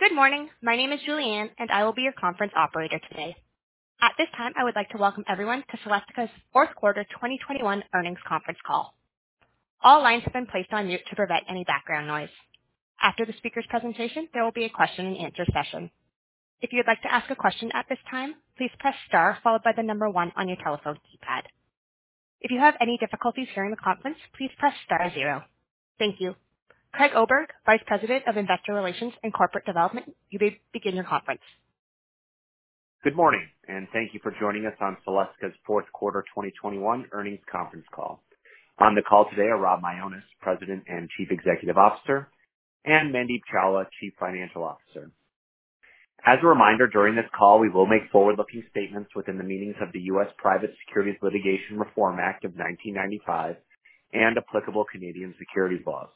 Good morning. My name is Julianne, and I will be your conference operator today. At this time, I would like to welcome everyone to Celestica's fourth quarter 2021 earnings conference call. All lines have been placed on mute to prevent any background noise. After the speaker's presentation, there will be a question and answer session. If you would like to ask a question at this time, please press star followed by the number 1 on your telephone keypad. If you have any difficulties hearing the conference, please press star 0. Thank you. Craig Oberg, Vice President of Investor Relations and Corporate Development, you may begin your conference. Good morning, and thank you for joining us on Celestica's fourth quarter 2021 earnings conference call. On the call today are Rob Mionis, President and Chief Executive Officer, and Mandeep Chawla, Chief Financial Officer. As a reminder, during this call, we will make forward-looking statements within the meanings of the U.S. Private Securities Litigation Reform Act of 1995 and applicable Canadian securities laws.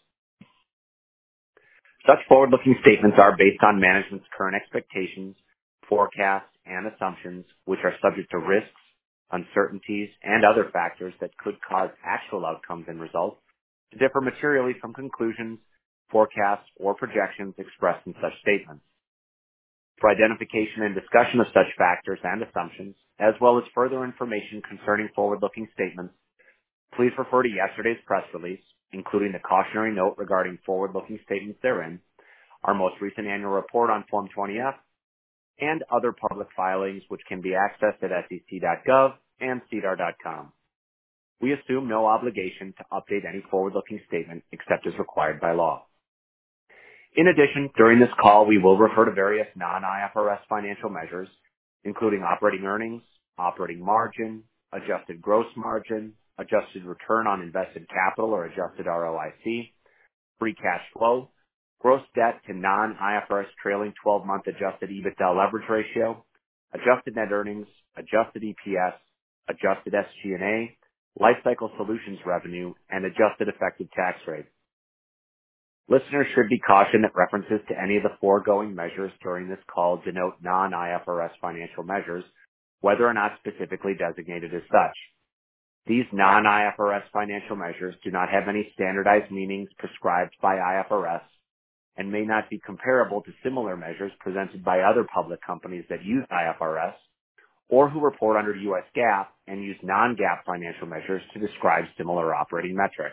Such forward-looking statements are based on management's current expectations, forecasts, and assumptions, which are subject to risks, uncertainties, and other factors that could cause actual outcomes and results to differ materially from conclusions, forecasts, or projections expressed in such statements. For identification and discussion of such factors and assumptions, as well as further information concerning forward-looking statements, please refer to yesterday's press release, including the cautionary note regarding forward-looking statements therein, our most recent annual report on Form 20-F, and other public filings which can be accessed at sec.gov and sedar.com. We assume no obligation to update any forward-looking statement except as required by law. In addition, during this call, we will refer to various non-IFRS financial measures, including operating earnings, operating margin, adjusted gross margin, adjusted return on invested capital or adjusted ROIC, free cash flow, gross debt to non-IFRS trailing 12-month adjusted EBITDA leverage ratio, adjusted net earnings, adjusted EPS, adjusted SG&A, lifecycle solutions revenue, and adjusted effective tax rate. Listeners should be cautioned that references to any of the foregoing measures during this call denote non-IFRS financial measures, whether or not specifically designated as such. These non-IFRS financial measures do not have any standardized meanings prescribed by IFRS and may not be comparable to similar measures presented by other public companies that use IFRS or who report under U.S. GAAP and use non-GAAP financial measures to describe similar operating metrics.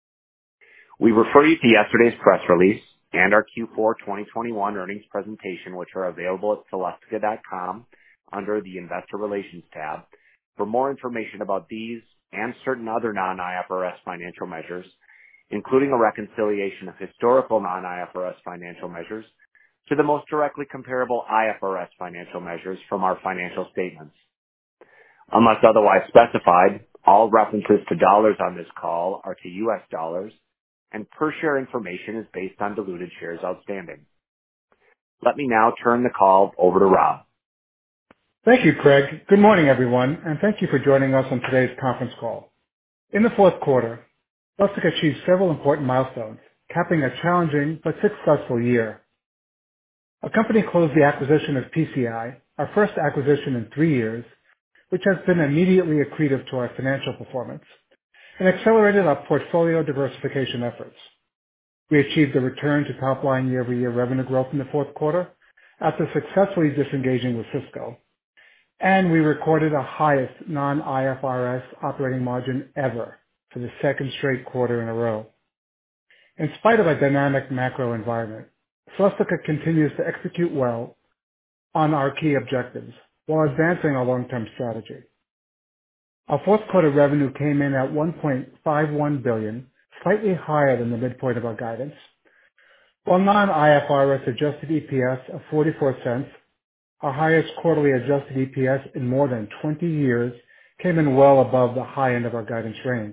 We refer you to yesterday's press release and our Q4 2021 earnings presentation, which are available at celestica.com under the Investor Relations tab, for more information about these and certain other non-IFRS financial measures, including a reconciliation of historical non-IFRS financial measures to the most directly comparable IFRS financial measures from our financial statements. Unless otherwise specified, all references to dollars on this call are to U.S. dollars, and per share information is based on diluted shares outstanding. Let me now turn the call over to Rob. Thank you, Craig. Good morning, everyone, and thank you for joining us on today's conference call. In the fourth quarter, Celestica achieved several important milestones, capping a challenging but successful year. Our company closed the acquisition of PCI, our first acquisition in 3 years, which has been immediately accretive to our financial performance, and accelerated our portfolio diversification efforts. We achieved a return to top-line year-over-year revenue growth in the fourth quarter after successfully disengaging with Cisco, and we recorded our highest non-IFRS operating margin ever for the second straight quarter in a row. In spite of a dynamic macro environment, Celestica continues to execute well on our key objectives while advancing our long-term strategy. Our fourth quarter revenue came in at $1.51 billion, slightly higher than the midpoint of our guidance, while non-IFRS adjusted EPS of 44 cents, our highest quarterly adjusted EPS in more than 20 years, came in well above the high end of our guidance range.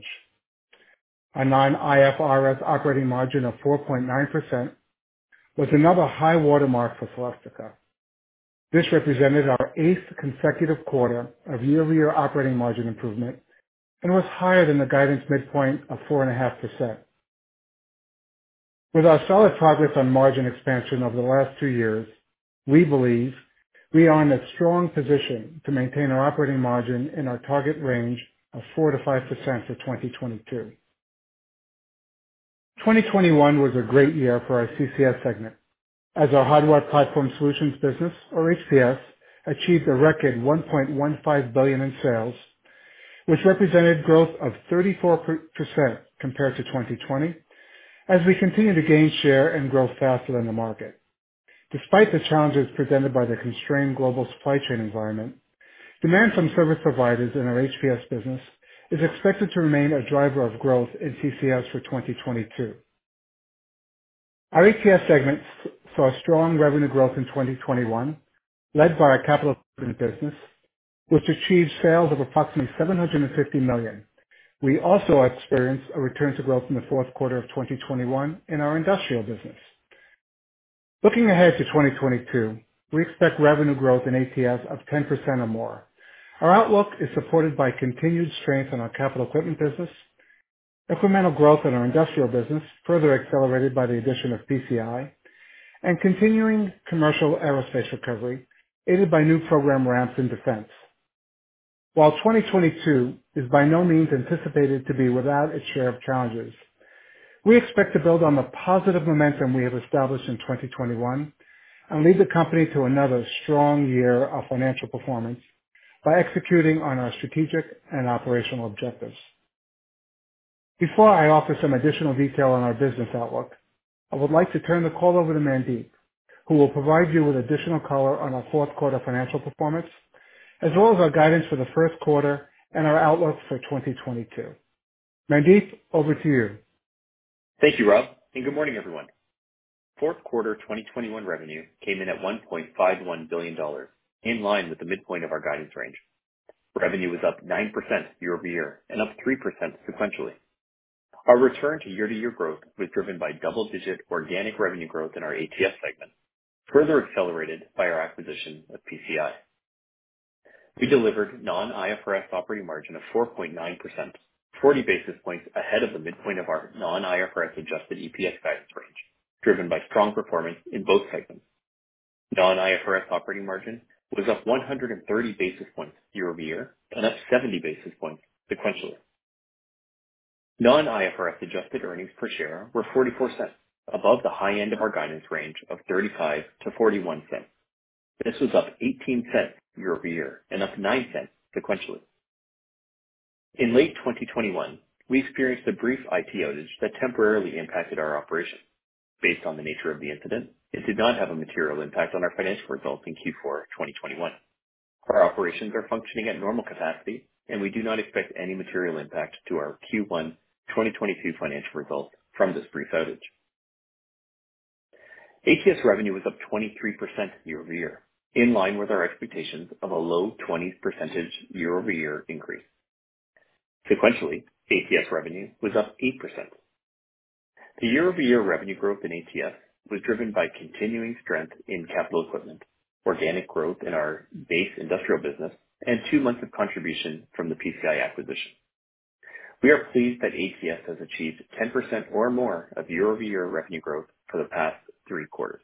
Our non-IFRS operating margin of 4.9% was another high watermark for Celestica. This represented our 8th consecutive quarter of year-over-year operating margin improvement and was higher than the guidance midpoint of 4.5%. With our solid progress on margin expansion over the last 2 years, we believe we are in a strong position to maintain our operating margin in our target range of 4 to 5% for 2022. 2021 was a great year for our CCS segment. as our Hardware Platform Solutions business, or HPS, achieved a record $1.15 billion in sales, which represented growth of 34% compared to 2020, as we continue to gain share and grow faster than the market. Despite the challenges presented by the constrained global supply chain environment, demand from service providers in our HPS business is expected to remain a driver of growth in CCS for 2022. Our ATS segment saw strong revenue growth in 2021, led by our capital equipment business, which achieved sales of approximately $750 million. We also experienced a return to growth in the fourth quarter of 2021 in our industrial business. Looking ahead to 2022, we expect revenue growth in ATS of 10% or more. Our outlook is supported by continued strength in our capital equipment business, incremental growth in our industrial business, further accelerated by the addition of PCI, and continuing commercial aerospace recovery, aided by new program ramps in defense. While 2022 is by no means anticipated to be without its share of challenges, we expect to build on the positive momentum we have established in 2021 and lead the company to another strong year of financial performance by executing on our strategic and operational objectives. Before I offer some additional detail on our business outlook, I would like to turn the call over to Mandeep, who will provide you with additional color on our fourth quarter financial performance, as well as our guidance for the first quarter and our outlook for 2022. Mandeep, over to you. Thank you, Rob, and good morning, everyone. Fourth quarter 2021 revenue came in at $1.51 billion, in line with the midpoint of our guidance range. Revenue was up 9% year-over-year and up 3% sequentially. Our return to year-to-year growth was driven by double-digit organic revenue growth in our ATS segment, further accelerated by our acquisition of PCI. We delivered non-IFRS operating margin of 4.9%, 40 basis points ahead of the midpoint of our non-IFRS adjusted EPS guidance range, driven by strong performance in both segments. Non-IFRS operating margin was up 130 basis points year-over-year and up 70 basis points sequentially. Non-IFRS adjusted earnings per share were 44 cents, above the high end of our guidance range of 35 to 41 cents. This was up 18 cents year-over-year and up 9 cents sequentially. In late 2021, we experienced a brief IT outage that temporarily impacted our operation. Based on the nature of the incident, it did not have a material impact on our financial results in Q4 2021. Our operations are functioning at normal capacity, and we do not expect any material impact to our Q1 2022 financial results from this brief outage. ATS revenue was up 23% year-over-year, in line with our expectations of a low 20s% year-over-year increase. Sequentially, ATS revenue was up 8%. The year-over-year revenue growth in ATS was driven by continuing strength in capital equipment, organic growth in our base industrial business, and 2 months of contribution from the PCI acquisition. We are pleased that ATS has achieved 10% or more of year-over-year revenue growth for the past 3 quarters.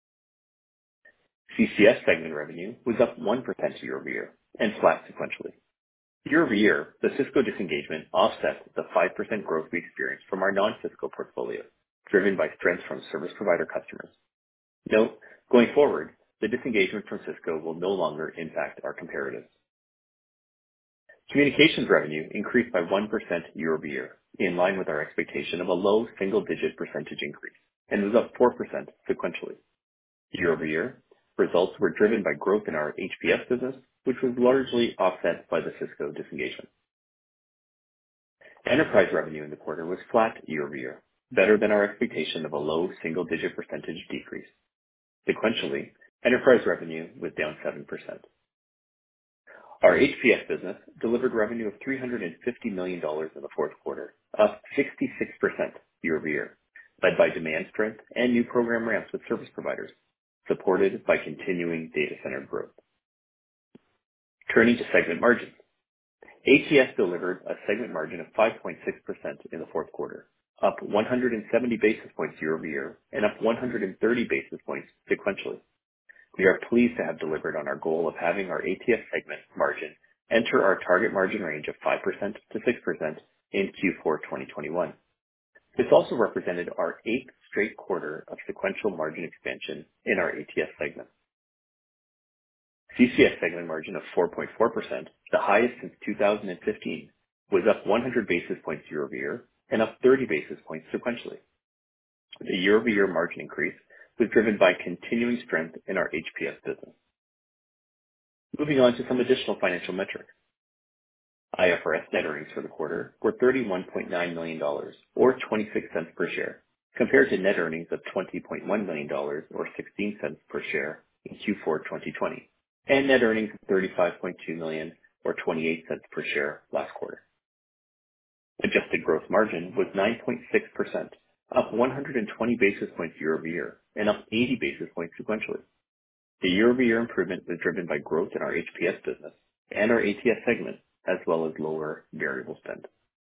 CCS segment revenue was up 1% year-over-year and flat sequentially. Year-over-year, the Cisco disengagement offset the 5% growth we experienced from our non-Cisco portfolio, driven by strength from service provider customers. Note, going forward, the disengagement from Cisco will no longer impact our comparatives. Communications revenue increased by 1% year-over-year, in line with our expectation of a low single-digit percentage increase, and was up 4% sequentially. Year-over-year, results were driven by growth in our HPS business, which was largely offset by the Cisco disengagement. Enterprise revenue in the quarter was flat year-over-year, better than our expectation of a low single-digit percentage decrease. Sequentially, enterprise revenue was down 7%. Our HPS business delivered revenue of $350 million in the fourth quarter, up 66% year-over-year, led by demand strength and new program ramps with service providers, supported by continuing data center growth. Turning to segment margins. ATS delivered a segment margin of 5.6% in the fourth quarter, up 170 basis points year-over-year and up 130 basis points sequentially. We are pleased to have delivered on our goal of having our ATS segment margin enter our target margin range of 5% to 6% in Q4 2021. This also represented our 8th straight quarter of sequential margin expansion in our ATS segment. CCS segment margin of 4.4%, the highest since 2015, was up 100 basis points year-over-year and up 30 basis points sequentially. The year-over-year margin increase was driven by continuing strength in our HPS business. Moving on to some additional financial metrics. IFRS net earnings for the quarter were $31.9 million, or 26 cents per share, compared to net earnings of $20.1 million, or 16 cents per share in Q4 2020, and net earnings of $35.2 million, or 28 cents per share last quarter. Adjusted gross margin was 9.6%, up 120 basis points year-over-year, and up 80 basis points sequentially. The year-over-year improvement was driven by growth in our HPS business and our ATS segment, as well as lower variable spend.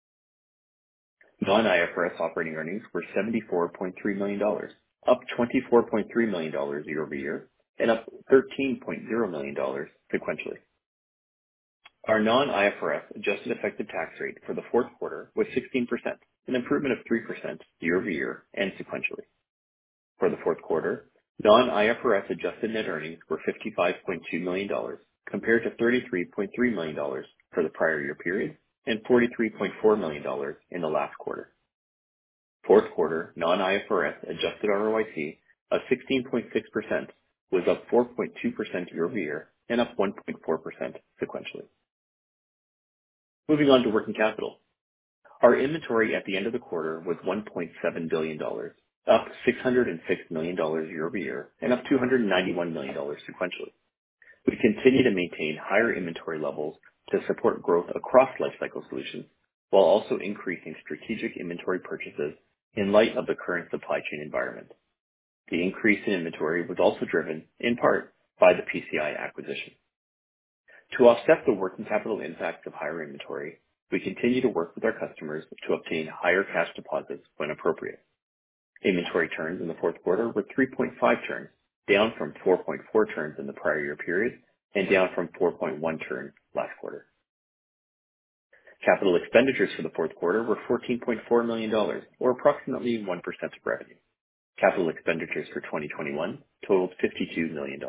Non-IFRS operating earnings were $74.3 million, up $24.3 million year-over-year, and up $13.0 million sequentially. Our non-IFRS adjusted effective tax rate for the fourth quarter was 16%, an improvement of 3% year-over-year and sequentially. For the fourth quarter, non-IFRS adjusted net earnings were $55.2 million, compared to $33.3 million for the prior year period and $43.4 million in the last quarter. Fourth quarter non-IFRS adjusted ROIC of 16.6% was up 4.2% year-over-year and up 1.4% sequentially. Moving on to working capital. Our inventory at the end of the quarter was $1.7 billion, up $606 million year-over-year and up $291 million sequentially. We continue to maintain higher inventory levels to support growth across Lifecycle Solutions, while also increasing strategic inventory purchases in light of the current supply chain environment. The increase in inventory was also driven, in part, by the PCI acquisition. To offset the working capital impacts of higher inventory, we continue to work with our customers to obtain higher cash deposits when appropriate. Inventory turns in the fourth quarter were 3.5 turns, down from 4.4 turns in the prior year period and down from 4.1 turns last quarter. Capital expenditures for the fourth quarter were $14.4 million, or approximately 1% of revenue. Capital expenditures for 2021 totaled $52 million.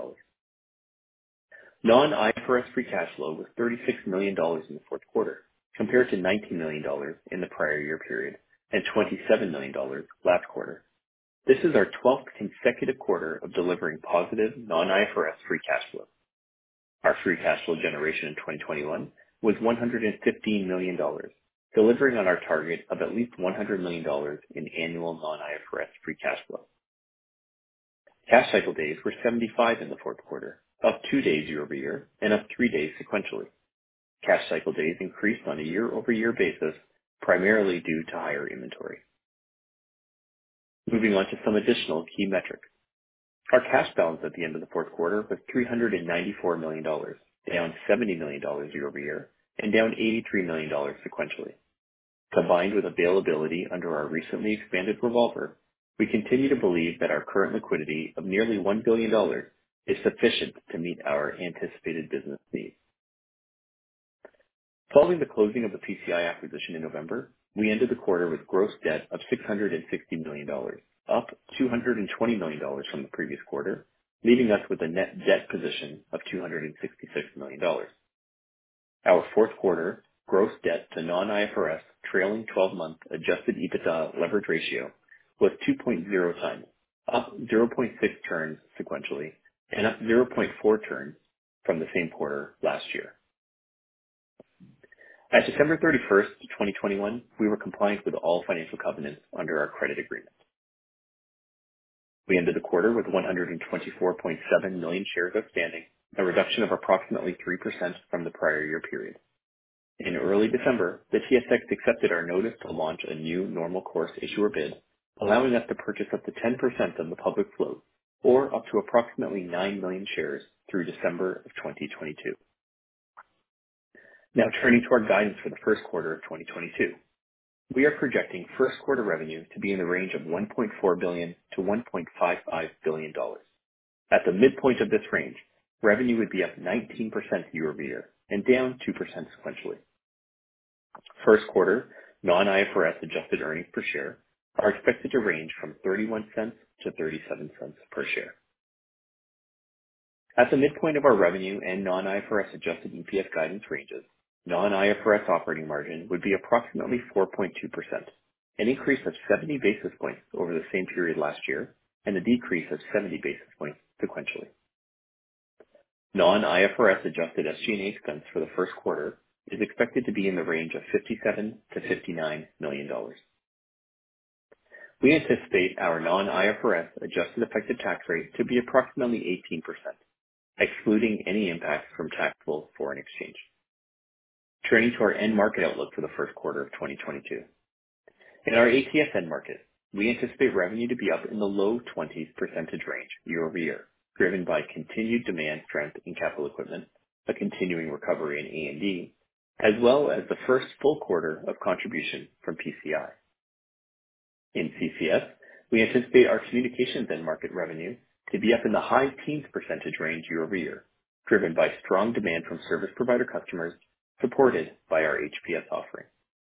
Non-IFRS free cash flow was $36 million in the fourth quarter, compared to $19 million in the prior year period and $27 million last quarter. This is our 12th consecutive quarter of delivering positive non-IFRS free cash flow. Our free cash flow generation in 2021 was $115 million, delivering on our target of at least $100 million in annual non-IFRS free cash flow. Cash cycle days were 75 in the fourth quarter, up 2 days year-over-year and up 3 days sequentially. Cash cycle days increased on a year-over-year basis, primarily due to higher inventory. Moving on to some additional key metrics. Our cash balance at the end of the fourth quarter was $394 million, down $70 million year-over-year and down $83 million sequentially. Combined with availability under our recently expanded revolver, we continue to believe that our current liquidity of nearly $1 billion is sufficient to meet our anticipated business needs. Following the closing of the PCI acquisition in November, we ended the quarter with gross debt of $660 million, up $220 million from the previous quarter, leaving us with a net debt position of $266 million. Our fourth quarter gross debt to non-IFRS trailing 12-month adjusted EBITDA leverage ratio was 2.0 times, up 0.6 turns sequentially, and up 0.4 turns from the same quarter last year. At December 31st, 2021, we were compliant with all financial covenants under our credit agreement. We ended the quarter with 124.7 million shares outstanding, a reduction of approximately 3% from the prior year period. In early December, the TSX accepted our notice to launch a new normal course issuer bid, allowing us to purchase up to 10% of the public float, or up to approximately 9 million shares through December of 2022. Now turning to our guidance for the first quarter of 2022. We are projecting first quarter revenue to be in the range of $1.4 billion to $1.55 billion. At the midpoint of this range, revenue would be up 19% year-over-year and down 2% sequentially. First quarter non-IFRS adjusted earnings per share are expected to range from 31 cents to 37 cents per share. At the midpoint of our revenue and non-IFRS adjusted EPS guidance ranges, non-IFRS operating margin would be approximately 4.2%, an increase of 70 basis points over the same period last year, and a decrease of 70 basis points sequentially. Non-IFRS adjusted SG&A expense for the first quarter is expected to be in the range of $57 to $59 million. We anticipate our non-IFRS adjusted effective tax rate to be approximately 18%, excluding any impacts from taxable foreign exchange. Turning to our end market outlook for the first quarter of 2022. In our ATS end market, we anticipate revenue to be up in the low 20s% range year-over-year, driven by continued demand strength in capital equipment, a continuing recovery in A&D, as well as the first full quarter of contribution from PCI. In CCS, we anticipate our communications end market revenue to be up in the high teens % range year-over-year, driven by strong demand from service provider customers supported by our HPS offering.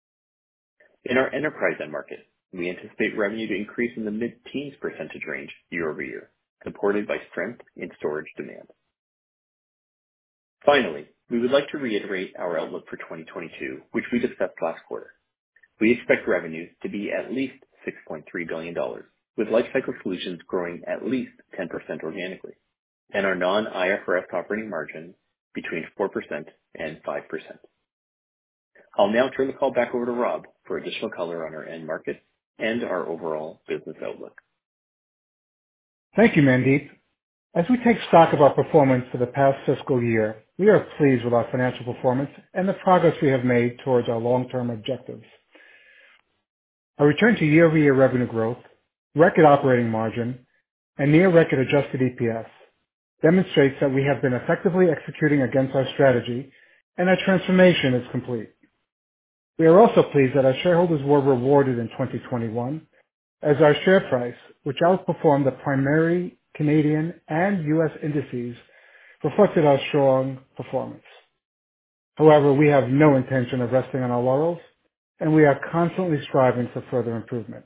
In our enterprise end market, we anticipate revenue to increase in the mid-teens % range year-over-year, supported by strength in storage demand. Finally, we would like to reiterate our outlook for 2022, which we discussed last quarter. We expect revenues to be at least $6.3 billion, with Lifecycle Solutions growing at least 10% organically, and our non-IFRS operating margin between 4% and 5%. I'll now turn the call back over to Rob for additional color on our end market and our overall business outlook. Thank you, Mandeep. As we take stock of our performance for the past fiscal year, we are pleased with our financial performance and the progress we have made towards our long-term objectives. A return to year-over-year revenue growth, record operating margin, and near record adjusted EPS demonstrates that we have been effectively executing against our strategy and our transformation is complete. We are also pleased that our shareholders were rewarded in 2021 as our share price, which outperformed the primary Canadian and U.S. indices, reflected our strong performance. However, we have no intention of resting on our laurels, and we are constantly striving for further improvement.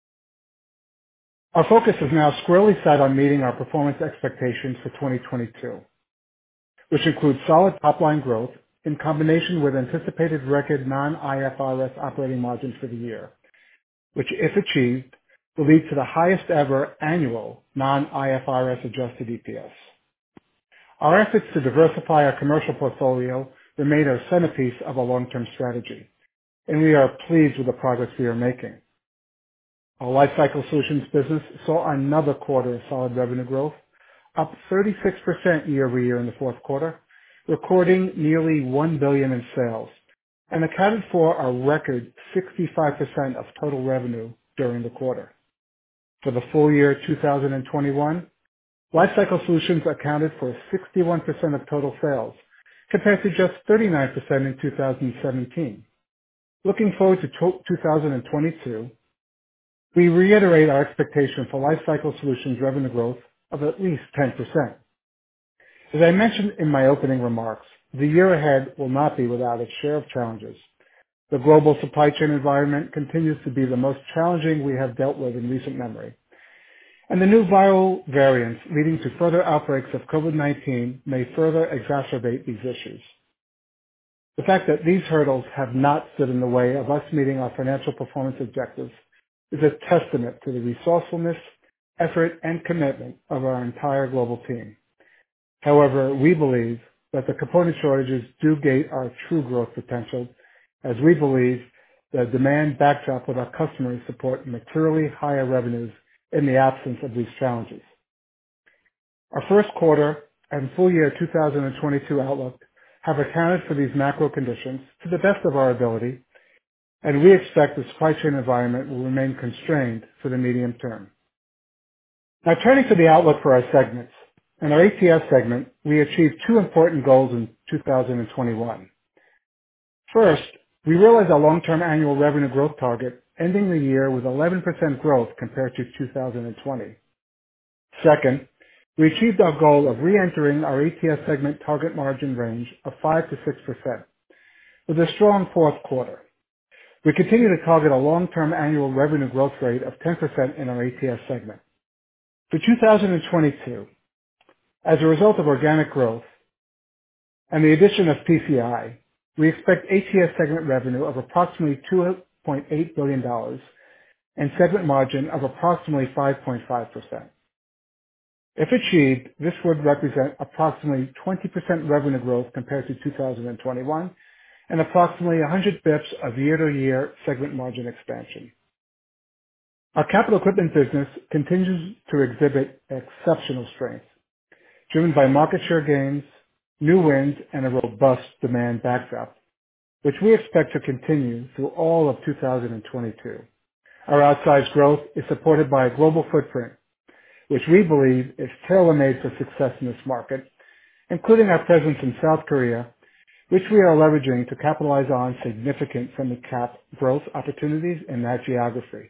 Our focus is now squarely set on meeting our performance expectations for 2022, which includes solid top-line growth in combination with anticipated record non-IFRS operating margins for the year, which, if achieved, will lead to the highest ever annual non-IFRS adjusted EPS. Our efforts to diversify our commercial portfolio remain our centerpiece of a long-term strategy, and we are pleased with the progress we are making. Our Lifecycle Solutions business saw another quarter of solid revenue growth, up 36% year-over-year in the fourth quarter, recording nearly $1 billion in sales, and accounted for a record 65% of total revenue during the quarter. For the full year 2021, Lifecycle Solutions accounted for 61% of total sales, compared to just 39% in 2017. Looking forward to 2022, we reiterate our expectation for Lifecycle Solutions revenue growth of at least 10%. As I mentioned in my opening remarks, the year ahead will not be without its share of challenges. The global supply chain environment continues to be the most challenging we have dealt with in recent memory, and the new viral variants leading to further outbreaks of COVID-19 may further exacerbate these issues. The fact that these hurdles have not stood in the way of us meeting our financial performance objectives is a testament to the resourcefulness, effort, and commitment of our entire global team. However, we believe that the component shortages do gate our true growth potential, as we believe the demand backdrop with our customers support materially higher revenues in the absence of these challenges. Our first quarter and full year 2022 outlook have accounted for these macro conditions to the best of our ability, and we expect the supply chain environment will remain constrained for the medium term. Now turning to the outlook for our segments. In our ATS segment, we achieved two important goals in 2021. First, we realized our long-term annual revenue growth target, ending the year with 11% growth compared to 2020. Second, we achieved our goal of re-entering our ATS segment target margin range of 5 to 6%, with a strong fourth quarter. We continue to target a long-term annual revenue growth rate of 10% in our ATS segment. For 2022, as a result of organic growth and the addition of PCI, we expect ATS segment revenue of approximately $2.8 billion and segment margin of approximately 5.5%. If achieved, this would represent approximately 20% revenue growth compared to 2021 and approximately 100 basis points of year-to-year segment margin expansion. Our capital equipment business continues to exhibit exceptional strength, driven by market share gains, new wins, and a robust demand backdrop, which we expect to continue through all of 2022. Our outsized growth is supported by a global footprint, which we believe is tailor-made for success in this market, including our presence in South Korea, which we are leveraging to capitalize on significant semi-cap growth opportunities in that geography.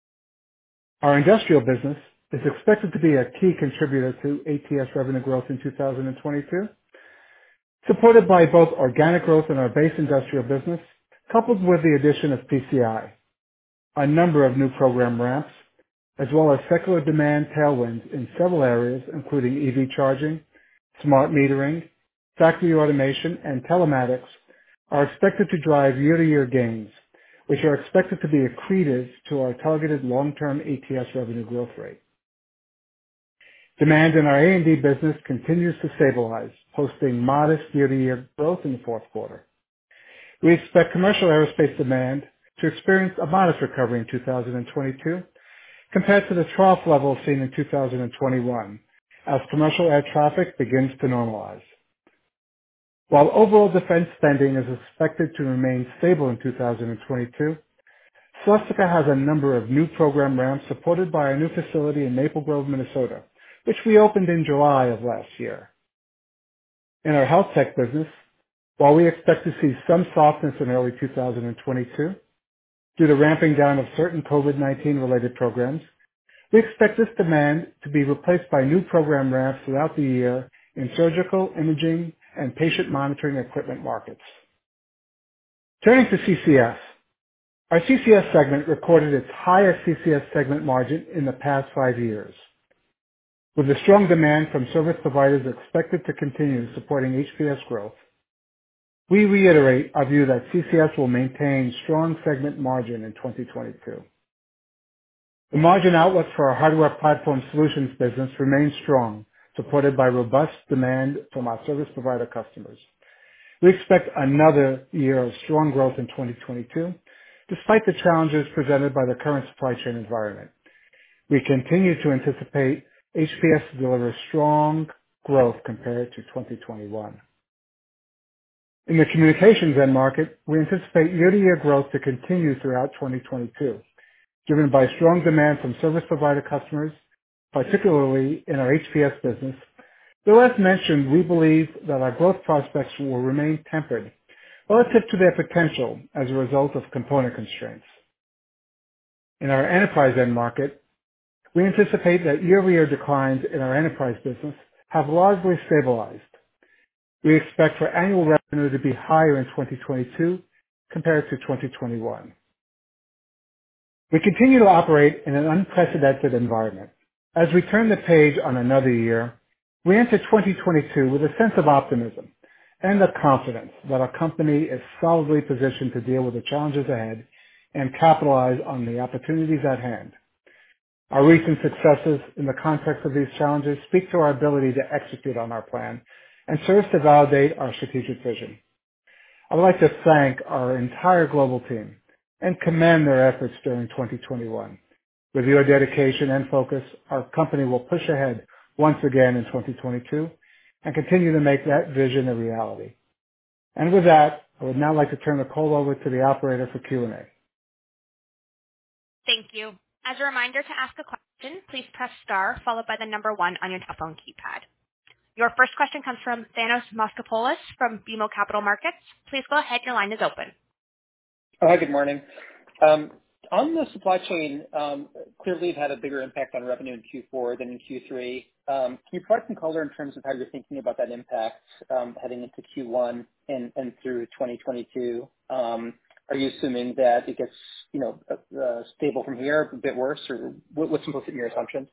Our industrial business is expected to be a key contributor to ATS revenue growth in 2022, supported by both organic growth in our base industrial business, coupled with the addition of PCI, a number of new program ramps, as well as secular demand tailwinds in several areas, including EV charging, smart metering, factory automation, and telematics, are expected to drive year-to-year gains, which are expected to be accretive to our targeted long-term ATS revenue growth rate. Demand in our A&D business continues to stabilize, posting modest year-to-year growth in the fourth quarter. We expect commercial aerospace demand to experience a modest recovery in 2022 compared to the trough level seen in 2021 as commercial air traffic begins to normalize. While overall defense spending is expected to remain stable in 2022, Celestica has a number of new program ramps supported by our new facility in Maple Grove, Minnesota, which we opened in July of last year. In our health tech business, while we expect to see some softness in early 2022 due to ramping down of certain COVID-19 related programs, we expect this demand to be replaced by new program ramps throughout the year in surgical, imaging, and patient monitoring equipment markets. Turning to CCS. Our CCS segment recorded its highest CCS segment margin in the past 5 years. With the strong demand from service providers expected to continue supporting HPS growth, we reiterate our view that CCS will maintain strong segment margin in 2022. The margin outlook for our hardware platform solutions business remains strong, supported by robust demand from our service provider customers. We expect another year of strong growth in 2022, despite the challenges presented by the current supply chain environment. We continue to anticipate HPS to deliver strong growth compared to 2021. In the communications end market, we anticipate year-to-year growth to continue throughout 2022, driven by strong demand from service provider customers, particularly in our HPS business. Though as mentioned, we believe that our growth prospects will remain tempered relative to their potential as a result of component constraints. In our enterprise end market, we anticipate that year-over-year declines in our enterprise business have largely stabilized. We expect for annual revenue to be higher in 2022 compared to 2021. We continue to operate in an unprecedented environment. As we turn the page on another year, we enter 2022 with a sense of optimism and the confidence that our company is solidly positioned to deal with the challenges ahead and capitalize on the opportunities at hand. Our recent successes in the context of these challenges speak to our ability to execute on our plan and serves to validate our strategic vision. I would like to thank our entire global team and commend their efforts during 2021. With your dedication and focus, our company will push ahead once again in 2022 and continue to make that vision a reality. And with that, I would now like to turn the call over to the operator for Q&A. Thank you. As a reminder, to ask a question, please press star followed by the number 1 on your telephone keypad. Your first question comes from Thanos Moschopoulos from BMO Capital Markets. Please go ahead. Your line is open. Hi, good morning. On the supply chain, clearly it had a bigger impact on revenue in Q4 than in Q3. Can you provide some color in terms of how you're thinking about that impact heading into Q1 and through 2022? Are you assuming that it gets, stable from here, a bit worse, or what's implicit in your assumptions?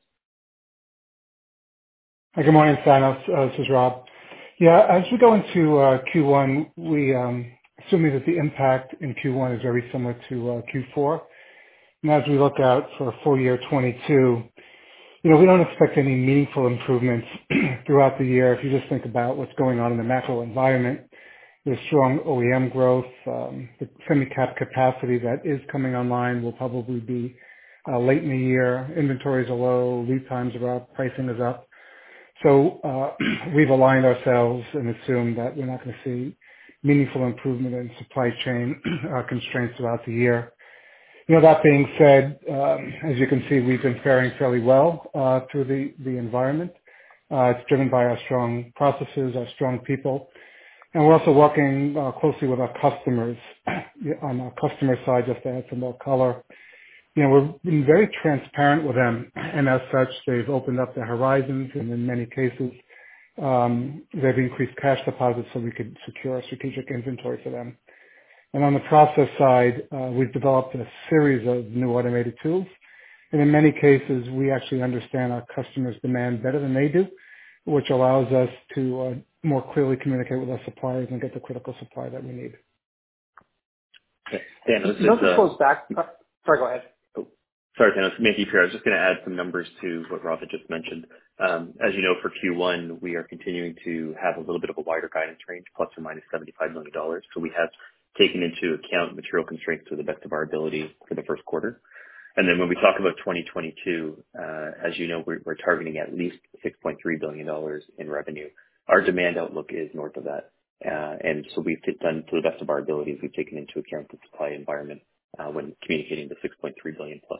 Hi, good morning, Thanos. This is Rob. Yeah, as we go into Q1, we assuming that the impact in Q1 is very similar to Q4. And as we look out for full year 22, we don't expect any meaningful improvements throughout the year. If you just think about what's going on in the macro environment, there's strong OEM growth. The semi-cap capacity that is coming online will probably be late in the year. Inventories are low, lead times are up, pricing is up. So we've aligned ourselves and assumed that we're not going to see meaningful improvement in supply chain constraints throughout the year. That being said, as you can see, we've been faring fairly well through the environment. It's driven by our strong processes, our strong people, and we're also working closely with our customers. On our customer side, just to add some more color, we've been very transparent with them, and as such, they've opened up their horizons, and in many cases, they've increased cash deposits so we could secure strategic inventory for them. And on the process side, we've developed a series of new automated tools, and in many cases, we actually understand our customers' demand better than they do, which allows us to more clearly communicate with our suppliers and get the critical supply that we need. Okay. Dan, this goes back. Sorry, go ahead. Sorry, Thanos. Mandeep here. I was just going to add some numbers to what Rob had just mentioned. As you know, for Q1, we are continuing to have a little bit of a wider guidance range, plus or minus $75 million. So we have taken into account material constraints to the best of our ability for the first quarter. And then when we talk about 2022, as you know, we're targeting at least $6.3 billion in revenue. Our demand outlook is north of that. And so we've done to the best of our abilities, we've taken into account the supply environment when communicating the $6.3 billion plus.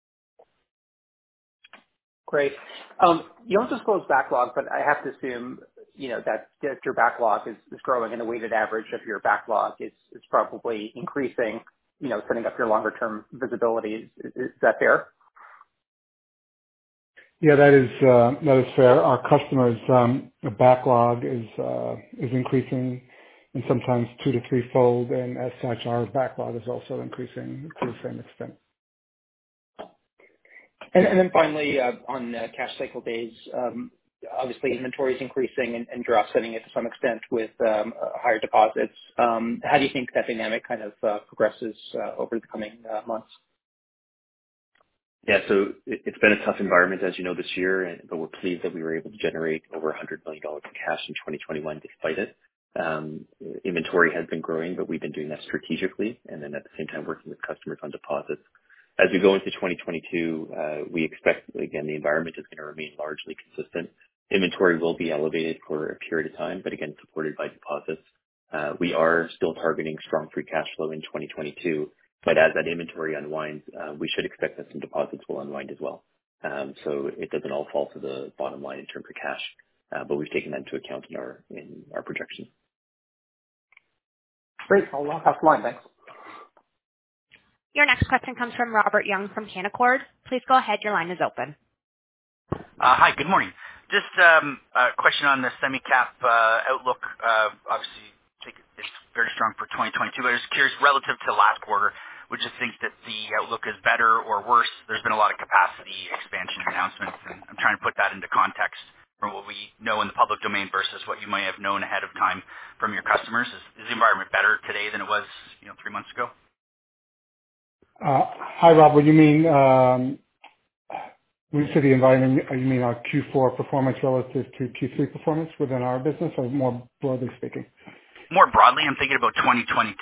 Great. You don't disclose backlog, but I have to assume, that your backlog is growing and the weighted average of your backlog is probably increasing, setting up your longer term visibility. Is that fair? Yeah, that is fair. Our customers' backlog is increasing, and sometimes 2 to 3-fold, and as such, our backlog is also increasing to the same extent. And then finally, on cash cycle days, obviously inventory is increasing and you're offsetting it to some extent with higher deposits. How do you think that dynamic kind of progresses over the coming months? Yeah, so it's been a tough environment, as you know, this year, but we're pleased that we were able to generate over $100 million in cash in 2021 despite it. Inventory has been growing, but we've been doing that strategically, and then at the same time working with customers on deposits. As we go into 2022, we expect, again, the environment is going to remain largely consistent. Inventory will be elevated for a period of time, but again, supported by deposits. We are still targeting strong free cash flow in 2022, but as that inventory unwinds, we should expect that some deposits will unwind as well. So it doesn't all fall to the bottom line in terms of cash, but we've taken that into account in our projections. Great. I'll pass the line. Thanks. Your next question comes from Robert Young from Canaccord. Please go ahead. Your line is open. Hi, good morning. Just a question on the semi-cap outlook. Obviously, I think it's very strong for 2022, but I was curious, relative to last quarter, would you think that the outlook is better or worse? There's been a lot of capacity expansion announcements, and I'm trying to put that into context from what we know in the public domain versus what you might have known ahead of time from your customers. Is the environment better today than it was, 3 months ago? Hi, Rob. What do you mean? When you say the environment, you mean our Q4 performance relative to Q3 performance within our business, or more broadly speaking? More broadly, I'm thinking about 2022.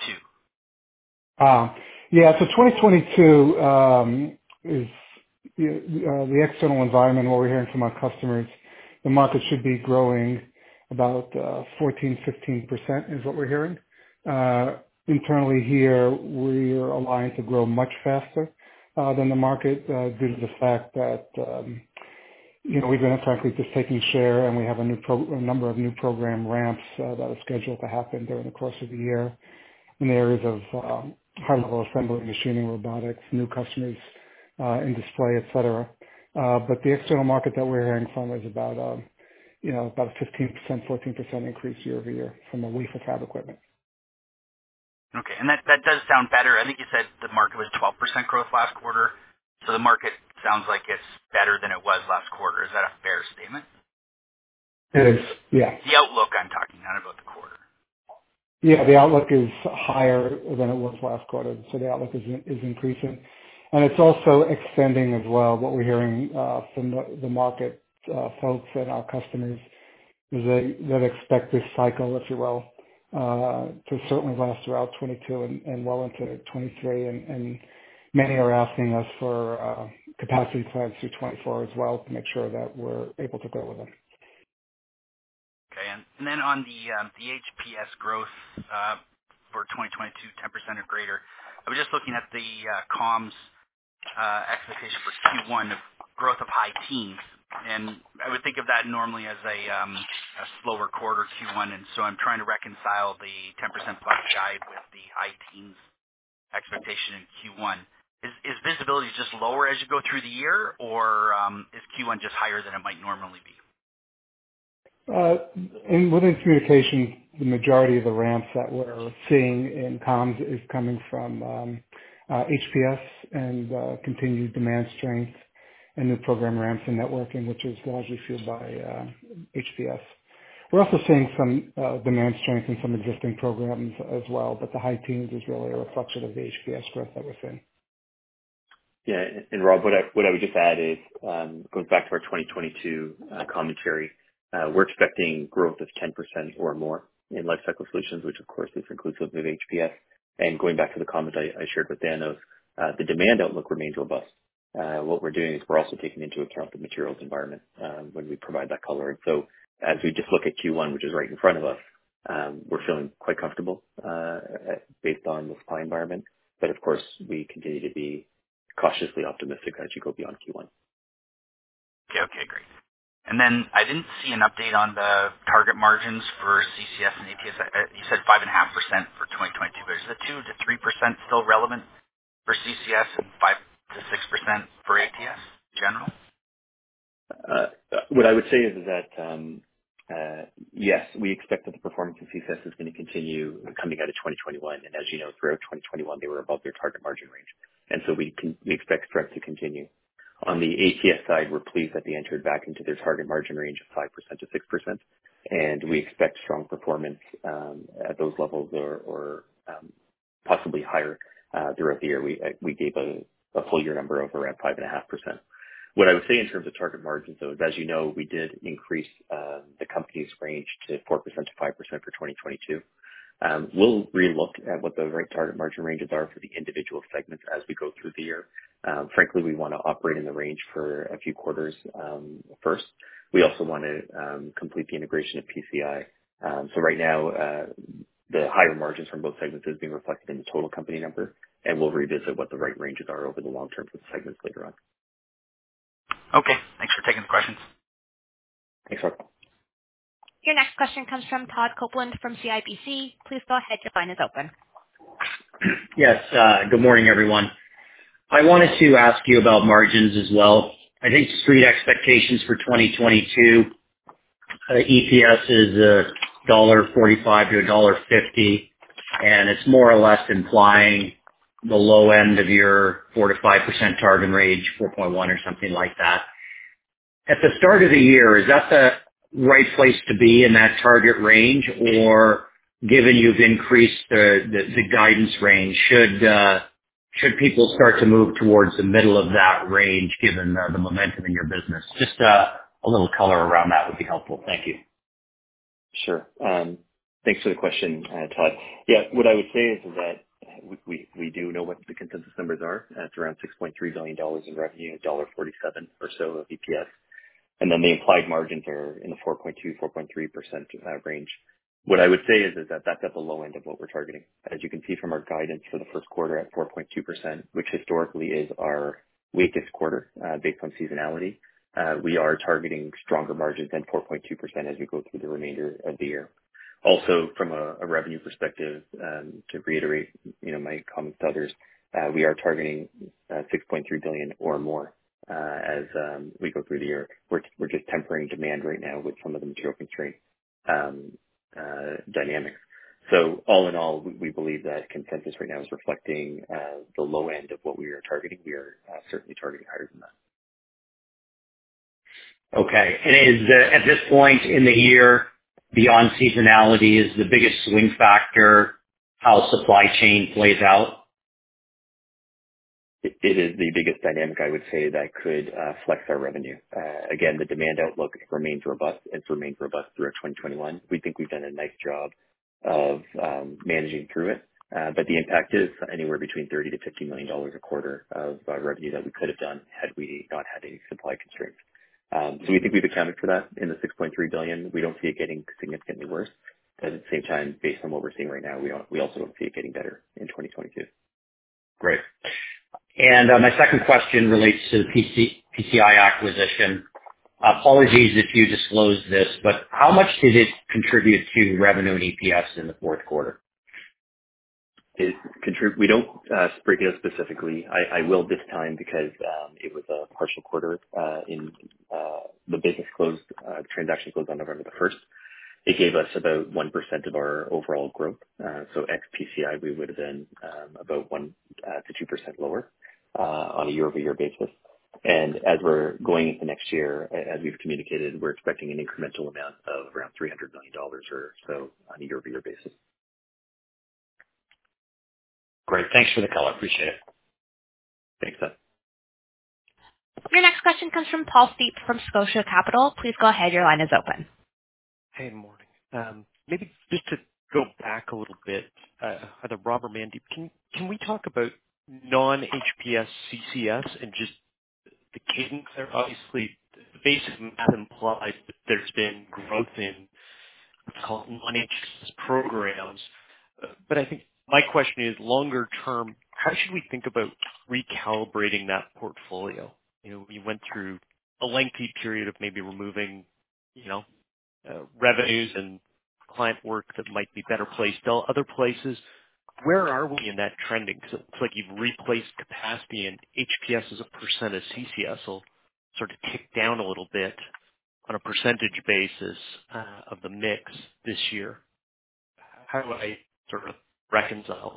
Yeah, so 2022 is the external environment, what we're hearing from our customers. The market should be growing about 14-15% is what we're hearing. Internally here, we're aligned to grow much faster than the market due to the fact that we've been frankly just taking share, and we have a number of new program ramps that are scheduled to happen during the course of the year in the areas of high-level assembly, machining, robotics, new customers in display, et cetera. But the external market that we're hearing from is about a 15%, 14% increase year over year from the wafer fab equipment. Okay, and that does sound better. I think you said the market was 12% growth last quarter, so the market sounds like it's better than it was last quarter. Is that a fair statement? It is, yeah. The outlook I'm talking, not about the quarter. Yeah, the outlook is higher than it was last quarter, so the outlook is increasing. And it's also extending as well. What we're hearing from the market folks and our customers is they expect this cycle, if you will, to certainly last throughout 22 and well into 23. And many are asking us for capacity plans through 24 as well to make sure that we're able to go with them. Okay, and then on the HPS growth for 2022, 10% or greater, I was just looking at the comms expectation for Q1 of growth of high teens, and I would think of that normally as a slower quarter Q1, and so I'm trying to reconcile the 10% plus guide with the high teens expectation in Q1. Is visibility just lower as you go through the year, or is Q1 just higher than it might normally be? Within communication, the majority of the ramps that we're seeing in comms is coming from HPS and continued demand strength and new program ramps in networking, which is largely fueled by HPS. We're also seeing some demand strength in some existing programs as well, but the high teens is really a reflection of the HPS growth that we're seeing. Yeah, and Rob, what I would just add is, goes back to our 2022 commentary. We're expecting growth of 10% or more in Lifecycle Solutions, which of course is inclusive of HPS. And going back to the comment I shared with Danos, the demand outlook remains robust. What we're doing is we're also taking into account the materials environment when we provide that color. And so as we just look at Q1, which is right in front of us, we're feeling quite comfortable based on the supply environment. But of course, we continue to be cautiously optimistic as you go beyond Q1. Okay, great. And then I didn't see an update on the target margins for CCS and ATS. You said 5.5% for 2022, but is the 2 to 3% still relevant for CCS and 5 to 6% for ATS in general? What I would say is that yes, we expect that the performance in CCS is going to continue coming out of 2021, and as you know, throughout 2021 they were above their target margin range, and so we expect strength to continue. On the ATS side, we're pleased that they entered back into their target margin range of 5% to 6%, and we expect strong performance at those levels or possibly higher throughout the year. We gave a full year number of around 5.5%. What I would say in terms of target margins, though, is as you know, we did increase the company's range to 4% to 5% for 2022. We'll relook at what the right target margin ranges are for the individual segments as we go through the year. Frankly, we want to operate in the range for a few quarters first. We also want to complete the integration of PCI. So right now, the higher margins from both segments is being reflected in the total company number, and we'll revisit what the right ranges are over the long term for the segments later on. Okay, thanks for taking the questions. Thanks, Rob. Your next question comes from Todd Coupland from CIBC. Please go ahead. Your line is open. Yes. Good morning, everyone. I wanted to ask you about margins as well. I think street expectations for 2022, EPS is $1.45 to $1.50, and it's more or less implying the low end of your 4 to 5% target range, 4.1 or something like that. At the start of the year, is that the right place to be in that target range, or given you've increased the guidance range, should people start to move towards the middle of that range given the momentum in your business? Just a little color around that would be helpful. Thank you. Sure. Thanks for the question, Todd. Yeah, what I would say is that we do know what the consensus numbers are. It's around $6.3 billion in revenue, $1.47 or so of EPS. And then the implied margins are in the 4.2, 4.3% range. What I would say is that that's at the low end of what we're targeting. As you can see from our guidance for the first quarter at 4.2%, which historically is our weakest quarter based on seasonality, we are targeting stronger margins than 4.2% as we go through the remainder of the year. Also, from a revenue perspective, to reiterate, my comments to others, we are targeting $6.3 billion or more as we go through the year. We're just tempering demand right now with some of the material constraint dynamics. So all in all, we believe that consensus right now is reflecting the low end of what we are targeting. We are certainly targeting higher than that. Okay. And is at this point in the year, beyond seasonality, is the biggest swing factor how supply chain plays out? It is the biggest dynamic, I would say, that could flex our revenue. Again, the demand outlook remains robust. It's remained robust throughout 2021. We think we've done a nice job of managing through it. But the impact is anywhere between $30 to $50 million a quarter of revenue that we could have done had we not had any supply constraints. So we think we've accounted for that in the $6.3 billion. We don't see it getting significantly worse. But at the same time, based on what we're seeing right now, we also don't see it getting better in 2022. Great. And my second question relates to the PCI acquisition. Apologies if you disclosed this, but how much did it contribute to revenue and EPS in the fourth quarter? We don't break it out specifically. I will this time because it was a partial quarter. The business closed, the transaction closed on November the 1st. It gave us about 1% of our overall growth. So ex PCI, we would have been about 1 to 2% lower on a year-over-year basis. And as we're going into next year, as we've communicated, we're expecting an incremental amount of around $300 million or so on a year-over-year basis. Great. Thanks for the call. I appreciate it. Thanks, Seth. Your next question comes from Paul Steep from Scotia Capital. Please go ahead. Your line is open. Hey, morning. Maybe just to go back a little bit, either Rob or Mandeep, can we talk about non-HPS CCS and just the cadence there? Obviously, the basic math implies that there's been growth in what's called non-HPS programs. But I think my question is longer term, how should we think about recalibrating that portfolio? We went through a lengthy period of maybe removing, revenues and client work that might be better placed other places. Where are we in that trending? Because it looks like you've replaced capacity and HPS as a percent of CCS will sort of tick down a little bit on a percentage basis of the mix this year. How do I sort of reconcile?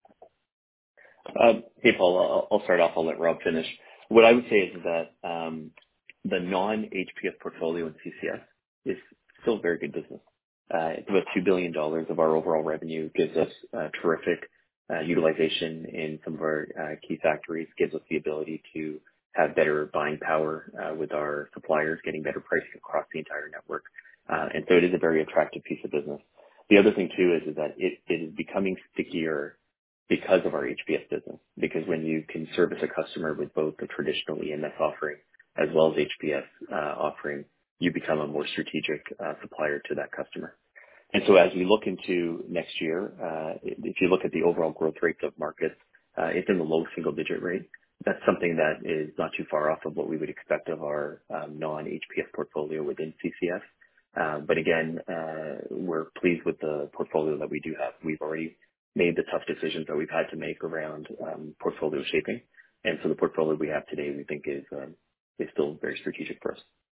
Hey, Paul, I'll start off. I'll let Rob finish. What I would say is that the non-HPS portfolio in CCS is still very good business. It's about $2 billion of our overall revenue, gives us terrific utilization in some of our key factories, gives us the ability to have better buying power with our suppliers, getting better pricing across the entire network. And so it is a very attractive piece of business. The other thing, too, is that it is becoming stickier because of our HPS business, because when you can service a customer with both the traditional EMS offering as well as HPS offering, you become a more strategic supplier to that customer. And so as we look into next year, if you look at the overall growth rates of markets, it's in the low single-digit rate. That's something that is not too far off of what we would expect of our non-HPS portfolio within CCS. But again, we're pleased with the portfolio that we do have. We've already made the tough decisions that we've had to make around portfolio shaping. And so the portfolio we have today, we think is still very strategic for us.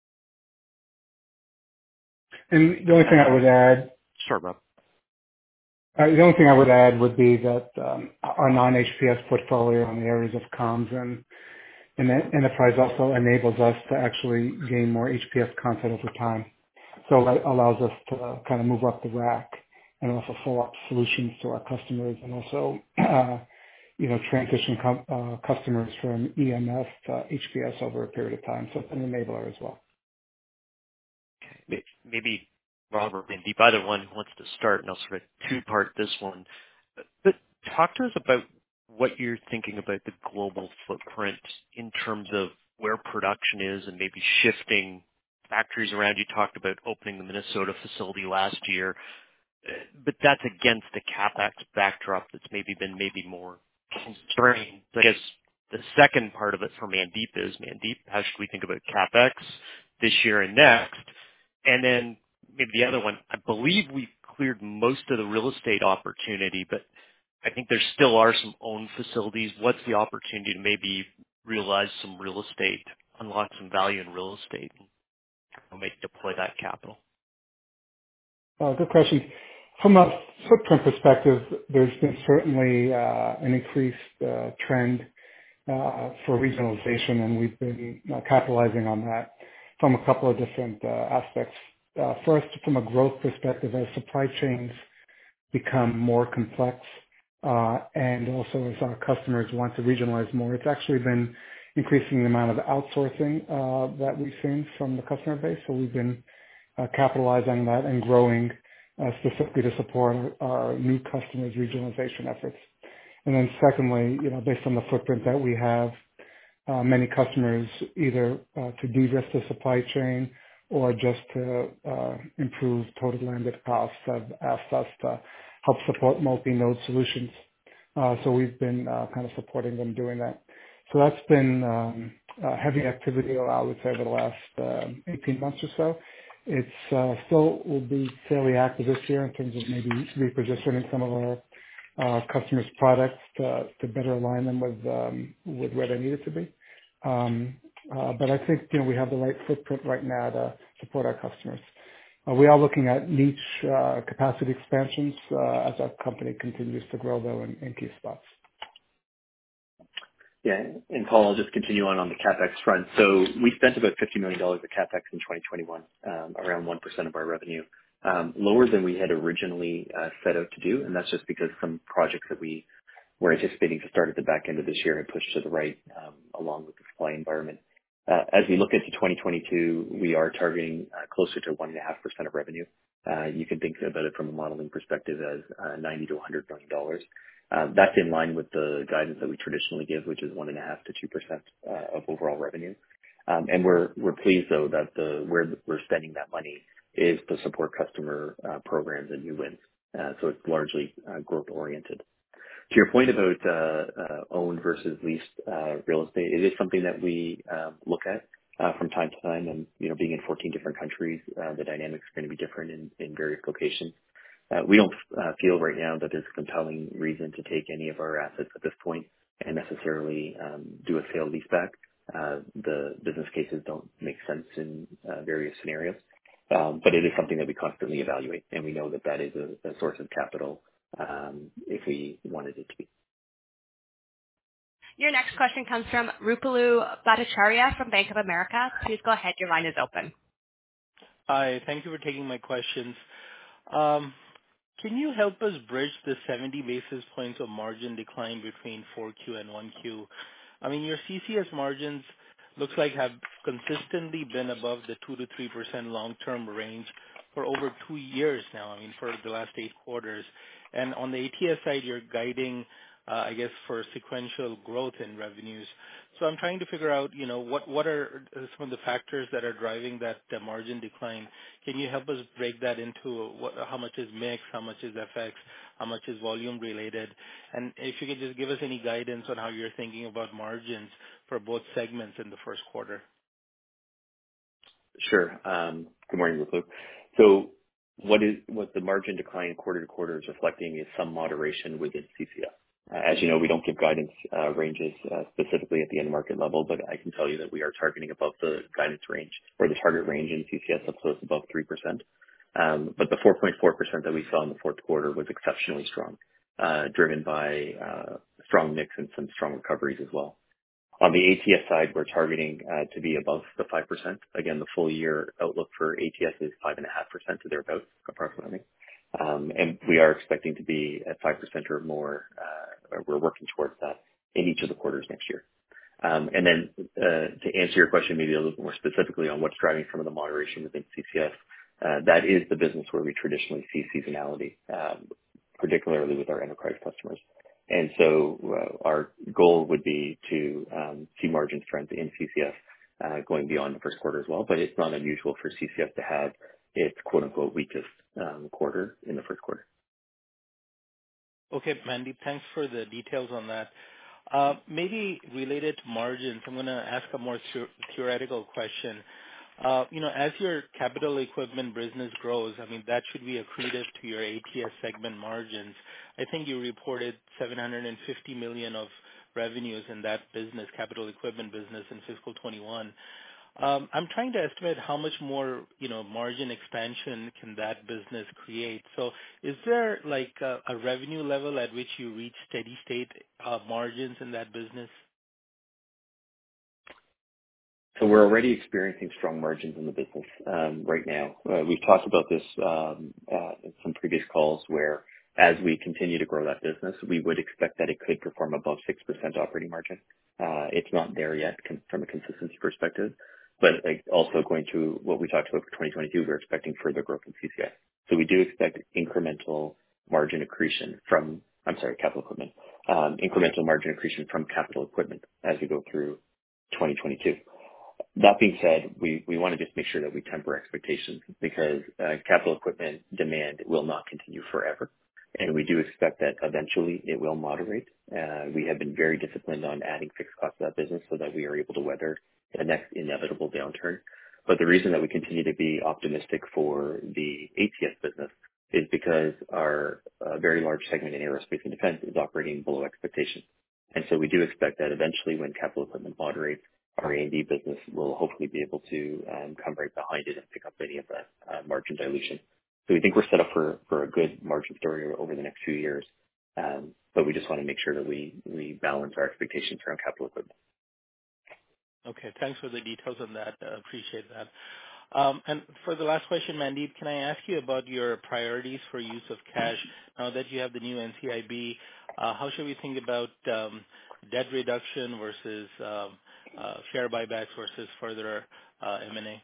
And the only thing I would add, Sorry, Rob. The only thing I would add would be that our non-HPS portfolio in the areas of comms and enterprise also enables us to actually gain more HPS content over time. So that allows us to kind of move up the rack and also fill up solutions to our customers and also, transition customers from EMS to HPS over a period of time. So it's an enabler as well. Okay. Maybe Rob or Mandeep, either one who wants to start, and I'll sort of two-part this one. But talk to us about what you're thinking about the global footprint in terms of where production is and maybe shifting factories around. You talked about opening the Minnesota facility last year, but that's against a CapEx backdrop that's maybe been more constrained. I guess the second part of it for Mandeep is, how should we think about CapEx this year and next? And then maybe the other one, I believe we've cleared most of the real estate opportunity, but I think there still are some owned facilities. What's the opportunity to maybe realize some real estate, unlock some value in real estate, and maybe deploy that capital? Good question. From a footprint perspective, there's been certainly an increased trend for regionalization, and we've been capitalizing on that from a couple of different aspects. First, from a growth perspective, as supply chains become more complex, and also as our customers want to regionalize more, it's actually been increasing the amount of outsourcing that we've seen from the customer base. So we've been capitalizing on that and growing specifically to support our new customers' regionalization efforts. And then secondly, based on the footprint that we have, many customers either to de-risk the supply chain or just to improve total landed costs have asked us to help support multi-node solutions. So we've been kind of supporting them doing that. So that's been heavy activity, I would say, over the last 18 months or so. It's still will be fairly active this year in terms of maybe repositioning some of our customers' products to better align them with where they need it to be. But I think we have the right footprint right now to support our customers. We are looking at niche capacity expansions as our company continues to grow, though, in key spots. Yeah, and Paul, I'll just continue on the CapEx front. So we spent about $50 million of CapEx in 2021, around 1% of our revenue, lower than we had originally set out to do, and that's just because some projects that we were anticipating to start at the back end of this year had pushed to the right, along with the supply environment. As we look into 2022, we are targeting closer to 1.5% of revenue. You can think about it from a modeling perspective as $90 to $100 million. That's in line with the guidance that we traditionally give, which is 1.5% to 2% of overall revenue. And we're pleased though that where we're spending that money is to support customer programs and new wins. So it's largely growth oriented. To your point about owned versus leased real estate, it is something that we look at from time to time. And being in 14 different countries, the dynamics are going to be different in various locations. We don't feel right now that there's a compelling reason to take any of our assets at this point and necessarily do a sale leaseback. The business cases don't make sense in various scenarios, but it is something that we constantly evaluate, and we know that that is a source of capital if we wanted it to be. Your next question comes from Ruplu Bhattacharya from Bank of America. Please go ahead. Your line is open. Hi. Thank you for taking my questions. Can you help us bridge the 70 basis points of margin decline between 4Q and 1Q? I mean, your CCS margins looks like have consistently been above the 2 to 3% long-term range for over 2 years now. I mean, for the last 8 quarters. And on the ATS side, you're guiding, I guess, for sequential growth in revenues. So I'm trying to figure out, what are some of the factors that are driving that margin decline? Can you help us break that into how much is mix, how much is FX, how much is volume related? And if you could just give us any guidance on how you're thinking about margins for both segments in the first quarter. Sure. Good morning, Ruplu. So what the margin decline quarter to quarter is reflecting is some moderation within CCS. As you know, we don't give guidance ranges specifically at the end market level, but I can tell you that we are targeting above the guidance range or the target range in CCS, up close above 3%. But the 4.4% that we saw in the fourth quarter was exceptionally strong, driven by strong mix and some strong recoveries as well. On the ATS side, we're targeting to be above the 5%. Again, the full year outlook for ATS is 5.5% to thereabouts, approximately. And we are expecting to be at 5% or more. We're working towards that in each of the quarters next year. And then to answer your question maybe a little bit more specifically on what's driving some of the moderation within CCS, that is the business where we traditionally see seasonality, particularly with our enterprise customers. And so our goal would be to see margin strength in CCS going beyond the first quarter as well. But it's not unusual for CCS to have its quote-unquote weakest quarter in the first quarter. Okay, Mandeep, thanks for the details on that. Maybe related to margins, I'm going to ask a more theoretical question. As your capital equipment business grows, I mean, that should be accretive to your ATS segment margins. I think you reported $750 million of revenues in that business, capital equipment business in fiscal 21. I'm trying to estimate how much more, margin expansion can that business create. So is there like a revenue level at which you reach steady state margins in that business? So we're already experiencing strong margins in the business right now. We've talked about this in some previous calls where as we continue to grow that business, we would expect that it could perform above 6% operating margin. It's not there yet from a consistency perspective, but also going through what we talked about for 2022, we're expecting further growth in CCS. So we do expect incremental margin accretion from, capital equipment, incremental margin accretion from capital equipment as we go through 2022. That being said, we want to just make sure that we temper expectations because capital equipment demand will not continue forever. And we do expect that eventually it will moderate. We have been very disciplined on adding fixed costs to that business so that we are able to weather the next inevitable downturn. But the reason that we continue to be optimistic for the ATS business is because our very large segment in aerospace and defense is operating below expectations. And so we do expect that eventually when capital equipment moderates, our A&D business will hopefully be able to come right behind it and pick up any of that margin dilution. So we think we're set up for a good margin story over the next few years, but we just want to make sure that we balance our expectations around capital equipment. Okay, thanks for the details on that. Appreciate that. And for the last question, Mandeep, can I ask you about your priorities for use of cash now that you have the new NCIB? How should we think about debt reduction versus share buybacks versus further M&A?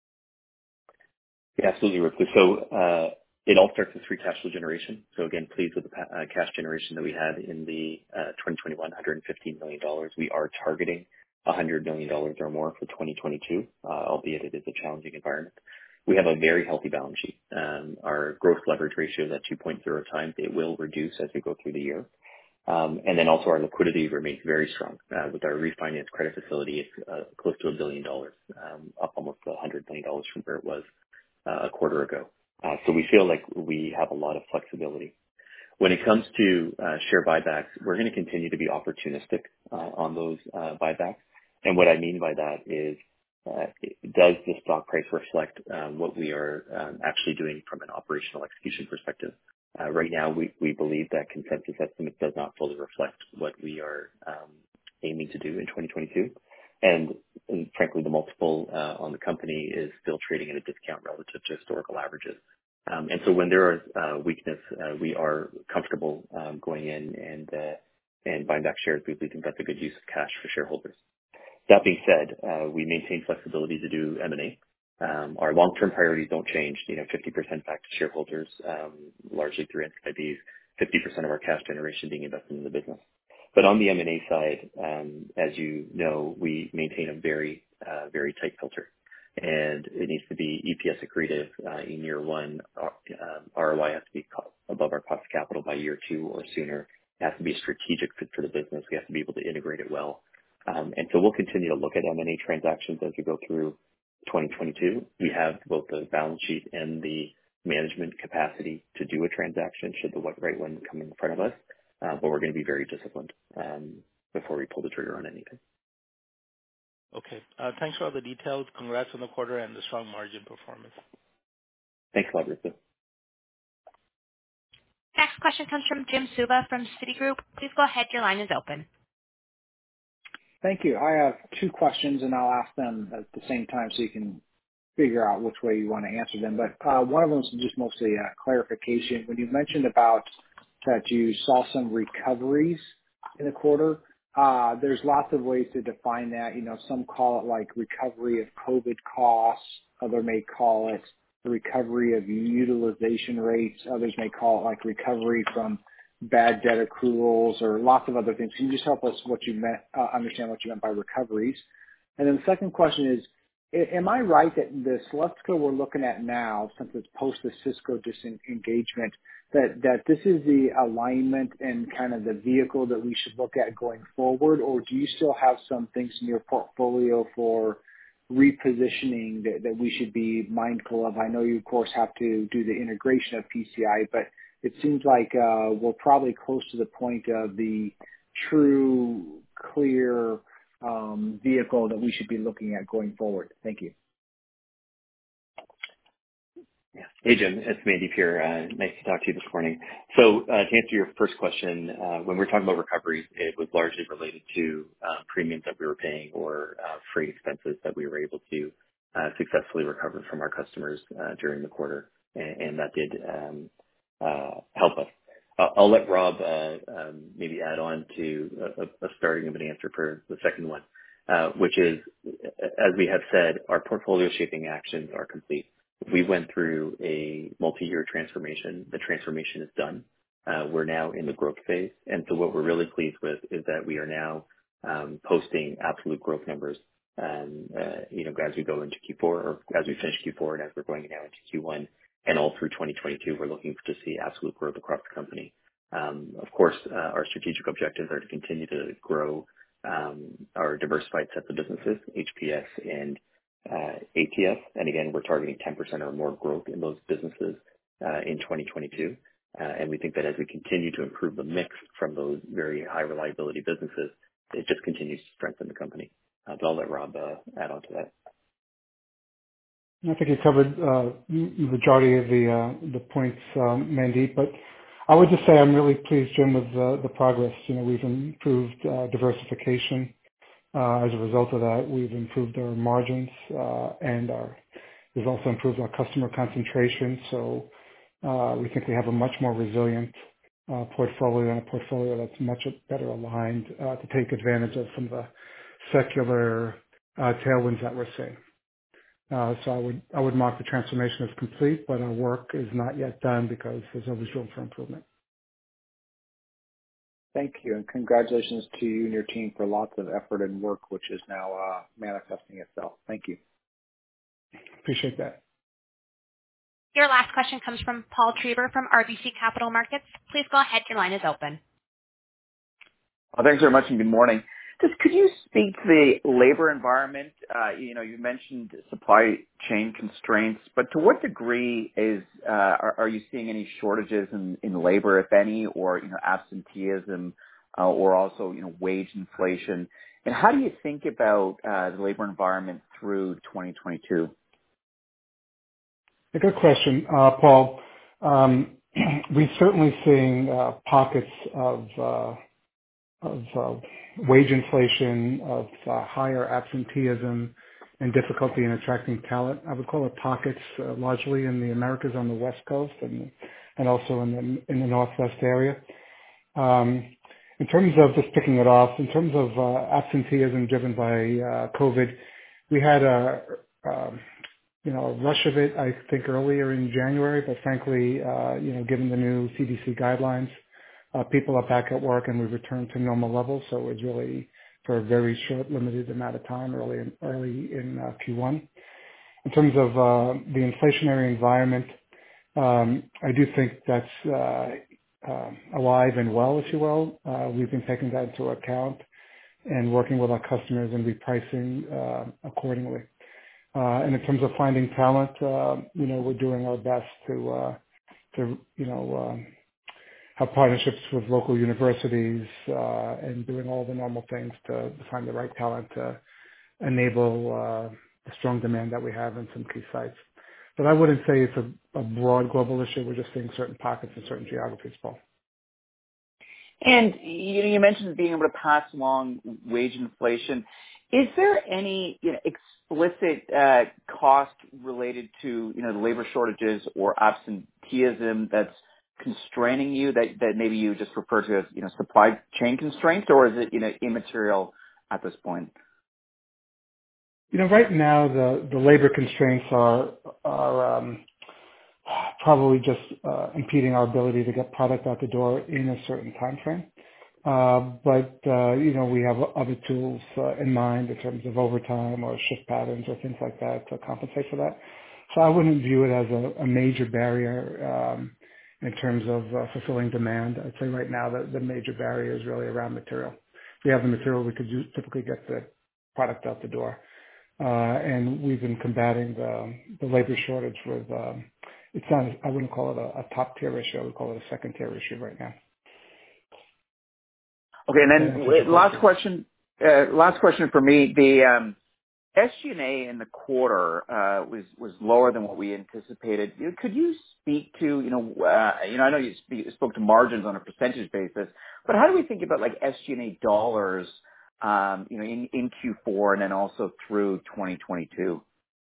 Yeah, absolutely, Ruplu. So it all starts with free cash flow generation. So again, pleased with the cash generation that we had in the 2021, $115 million. We are targeting $100 million or more for 2022, albeit it is a challenging environment. We have a very healthy balance sheet. Our gross leverage ratio is at 2.0 times. It will reduce as we go through the year. And then also our liquidity remains very strong. With our refinance credit facility, it's close to $1 billion, up almost $100 million from where it was a quarter ago. So we feel like we have a lot of flexibility. When it comes to share buybacks, we're going to continue to be opportunistic on those buybacks. And what I mean by that is, does the stock price reflect what we are actually doing from an operational execution perspective? Right now, we believe that consensus estimate does not fully reflect what we are aiming to do in 2022. And frankly, the multiple on the company is still trading at a discount relative to historical averages. And so when there is weakness, we are comfortable going in and buying back shares. We think that's a good use of cash for shareholders. That being said, we maintain flexibility to do M&A. Our long-term priorities don't change, 50% back to shareholders, largely through NCIBs, 50% of our cash generation being invested in the business. But on the M&A side, as you know, we maintain a very, very tight filter. And it needs to be EPS accretive in year one. ROI has to be above our cost of capital by year 2 or sooner. It has to be a strategic fit for the business. We have to be able to integrate it well. And so we'll continue to look at M&A transactions as we go through 2022. We have both the balance sheet and the management capacity to do a transaction should the right one come in front of us. But we're going to be very disciplined before we pull the trigger on anything. Okay. Thanks for all the details. Congrats on the quarter and the strong margin performance. Thanks a lot, Ruplu. Next question comes from Jim Suva from Citigroup. Please go ahead. Your line is open. Thank you. I have 2 questions, and I'll ask them at the same time so you can figure out which way you want to answer them. But one of them is just mostly a clarification. When you mentioned about that you saw some recoveries in the quarter, there's lots of ways to define that. Some call it like recovery of COVID costs. Others may call it the recovery of utilization rates. Others may call it like recovery from bad debt accruals or lots of other things. Can you just help us understand what you meant by recoveries? And then the second question is, am I right that the Celestica we're looking at now, since it's post the Cisco disengagement, that this is the alignment and kind of the vehicle that we should look at going forward, or do you still have some things in your portfolio for repositioning that we should be mindful of? I know you, of course, have to do the integration of PCI, but it seems like we're probably close to the point of the true, clear vehicle that we should be looking at going forward? Thank you. Yeah. Hey, Jim. It's Mandeep here. Nice to talk to you this morning. So to answer your first question, when we're talking about recoveries, it was largely related to premiums that we were paying or freight expenses that we were able to successfully recover from our customers during the quarter, and that did help us. I'll let Rob maybe add on to a starting of an answer for the second one, which is, as we have said, our portfolio shaping actions are complete. We went through a multi-year transformation. The transformation is done. We're now in the growth phase. And so what we're really pleased with is that we are now posting absolute growth numbers, as we go into Q4 or as we finish Q4 and as we're going now into Q1 and all through 2022, we're looking to see absolute growth across the company. Of course, our strategic objectives are to continue to grow our diversified sets of businesses, HPS and ATS. And again, we're targeting 10% or more growth in those businesses in 2022. And we think that as we continue to improve the mix from those very high reliability businesses, it just continues to strengthen the company. But I'll let Rob add on to that. I think you covered the majority of the points, Mandeep, but I would just say I'm really pleased, Jim, with the progress. We've improved diversification. As a result of that, we've improved our margins, and we've also improved our customer concentration. So we think we have a much more resilient portfolio and a portfolio that's much better aligned to take advantage of some of the secular tailwinds that we're seeing. So I would mark the transformation as complete, but our work is not yet done because there's always room for improvement. Thank you, and congratulations to you and your team for lots of effort and work, which is now manifesting itself. Thank you. Appreciate that. Your last question comes from Paul Treiber from RBC Capital Markets. Please go ahead. Your line is open. Thanks very much, and good morning. Just could you speak to the labor environment? You mentioned supply chain constraints, but to what degree are you seeing any shortages in labor, if any, or absenteeism, or also wage inflation? And how do you think about the labor environment through 2022? A good question, Paul. We're certainly seeing pockets of wage inflation, of higher absenteeism, and difficulty in attracting talent. I would call it pockets, largely in the Americas on the West Coast and also in the Northwest area. In terms of just picking it off, in terms of absenteeism driven by COVID, we had a rush of it, I think, earlier in January, but frankly, given the new CDC guidelines, people are back at work and we've returned to normal levels. So it was really for a very short, limited amount of time early in Q1. In terms of the inflationary environment, I do think that's alive and well, if you will. We've been taking that into account and working with our customers and repricing accordingly. And in terms of finding talent, we're doing our best to have partnerships with local universities and doing all the normal things to find the right talent to enable the strong demand that we have in some key sites. But I wouldn't say it's a broad global issue. We're just seeing certain pockets in certain geographies, Paul. And you mentioned being able to pass along wage inflation. Is there any explicit cost related to the labor shortages or absenteeism that's constraining you that maybe you just refer to as supply chain constraints, or is it immaterial at this point? Right now the labor constraints are probably just impeding our ability to get product out the door in a certain time frame. But we have other tools in mind in terms of overtime or shift patterns or things like that to compensate for that. So I wouldn't view it as a major barrier in terms of fulfilling demand. I'd say right now the major barrier is really around material. If we have the material, we could typically get the product out the door. And we've been combating the labor shortage with, I wouldn't call it a top tier issue. I would call it a second tier issue right now. Okay, and then last question. Last question for me. The SG&A in the quarter was lower than what we anticipated. Could you speak to, I know you spoke to margins on a percentage basis, but how do we think about like SG&A dollars, in Q4 and then also through 2022?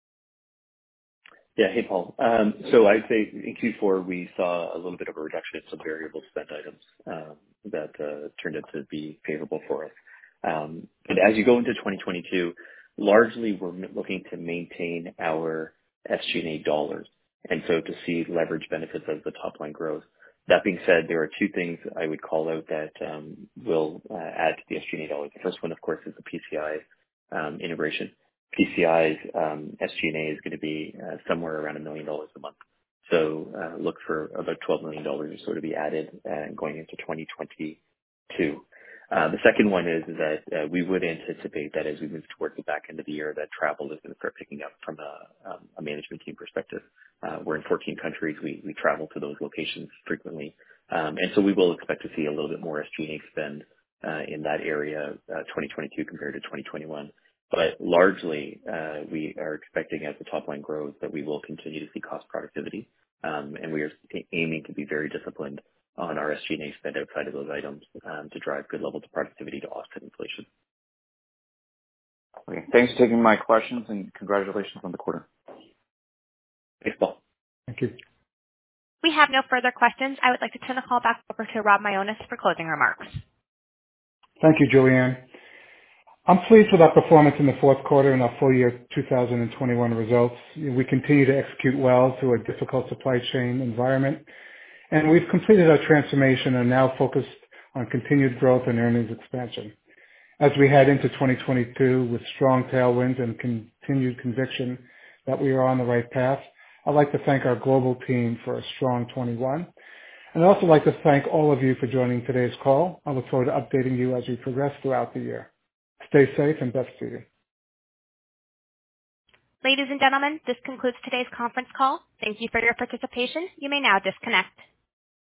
Yeah. Hey, Paul. So I'd say in Q4, we saw a little bit of a reduction in some variable spend items that turned out to be favorable for us. But as you go into 2022, largely we're looking to maintain our SG&A dollars, and so to see leverage benefits of the top line growth. That being said, there are two things I would call out that will add to the SG&A dollars. The first one, of course, is the PCI integration. PCI's SG&A is going to be somewhere around $1 million a month. So look for about $12 million or so to be added going into 2022. The second one is that we would anticipate that as we move towards the back end of the year, that travel is going to start picking up from a management team perspective. We're in 14 countries. We travel to those locations frequently. And so we will expect to see a little bit more SG&A spend in that area 2022 compared to 2021. But largely, we are expecting as the top line grows that we will continue to see cost productivity. And we are aiming to be very disciplined on our SG&A spend outside of those items to drive good levels of productivity to offset inflation. Okay. Thanks for taking my questions and congratulations on the quarter. Thanks, Paul. Thank you. We have no further questions. I would like to turn the call back over to Rob Mionis for closing remarks. Thank you, Julianne. I'm pleased with our performance in the fourth quarter and our full year 2021 results. We continue to execute well through a difficult supply chain environment, and we've completed our transformation and are now focused on continued growth and earnings expansion. As we head into 2022 with strong tailwinds and continued conviction that we are on the right path, I'd like to thank our global team for a strong 21. And I'd also like to thank all of you for joining today's call. I look forward to updating you as we progress throughout the year. Stay safe and best to you. Ladies and gentlemen, this concludes today's conference call. Thank you for your participation. You may now disconnect.